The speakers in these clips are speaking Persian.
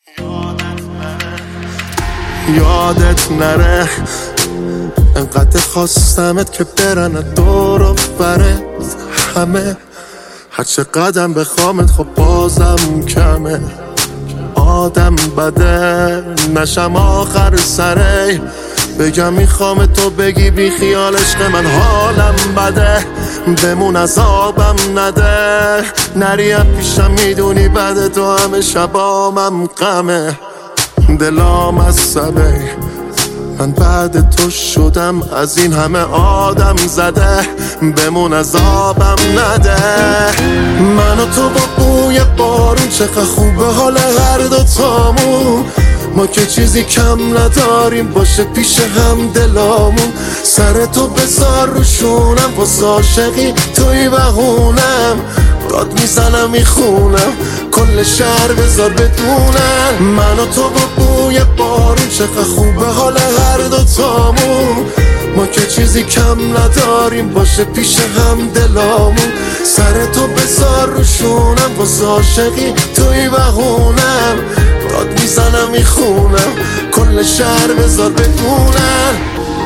یادت نره انقدر خواستمت که برن دور و بره همه، هرچه قدم بخوامت خب بازم کمه. آدم بده نشم آخر سره، بگم میخوام تو بگی بی خیال عشق من حالم بده، بمون عذابم نده، نریم پیشم میدونی بده تو همه شبامم غمه. دلام از سبه من بعد تو شدم از این همه آدم زده، بمون عذابم نده. من و تو با بوی بارون چقدر خوبه حال هر دوتامون، ما که چیزی کم نداریم باشه پیش هم دلامون. سر تو بذار روشونم واسه عاشقی توی بهونم، داد میزنم میخونم کل شهر بذار بدونن. من و تو با بوی بارون چقدر خوبه حال هر دوتامون، ما که چیزی کم نداریم باشه پیش هم دلامون. سر تو بذار روشونم واسه عاشقی توی بهونم، داد میزنم میخونم کل شهر بذار بدونن.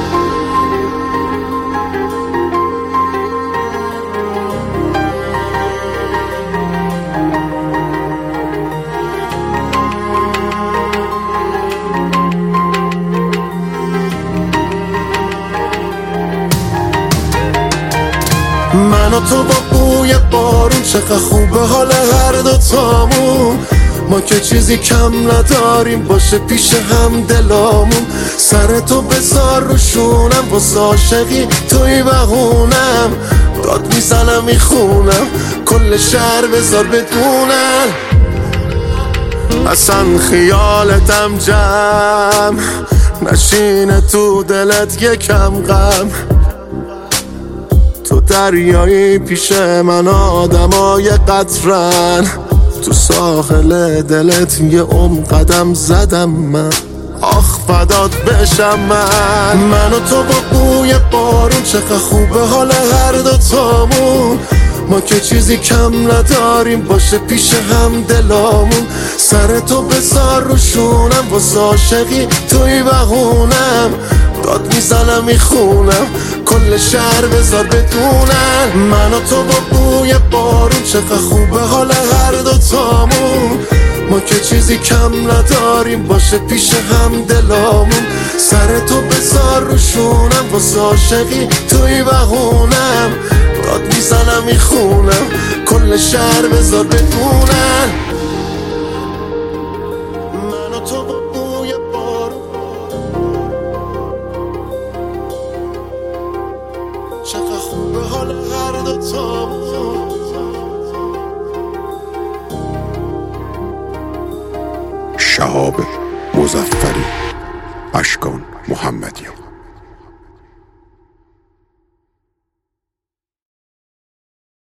من و تو با بوی بارون چقدر خوبه حال هر دوتامون، ما که چیزی کم نداریم باشه پیش هم دلامون. سر تو بذار روشونم واسه عاشقی توی بهونم، داد میزنم میخونم کل شهر بذار بدونن. اصلا خیالتم جمع نشینه تو دلت یکم غم، تو دریایی پیش من آدمای قطرن، تو ساحل دلت یه قدم زدم من، آخ فدات بشم من و تو با بوی بارون چقدر خوبه حال هر دوتامون، ما که چیزی کم نداریم باشه پیش هم دلامون. سر تو بذار روشونم واسه عاشقی توی بهونم، داد میزنم میخونم کل شهر بذار بدونن. من و تو با بوی بارون چقدر خوبه حال هر دوتامون، ما که چیزی کم نداریم باشه پیش هم دلامون. سر تو بذار روشونم واسه عاشقی توی بهونم، داد میزنم میخونم کل شهر بذار بدونن. من و تو با بوی بارون چقدر خوبه حال هر دوتامون. شهاب مظفری، اشکان محمدی.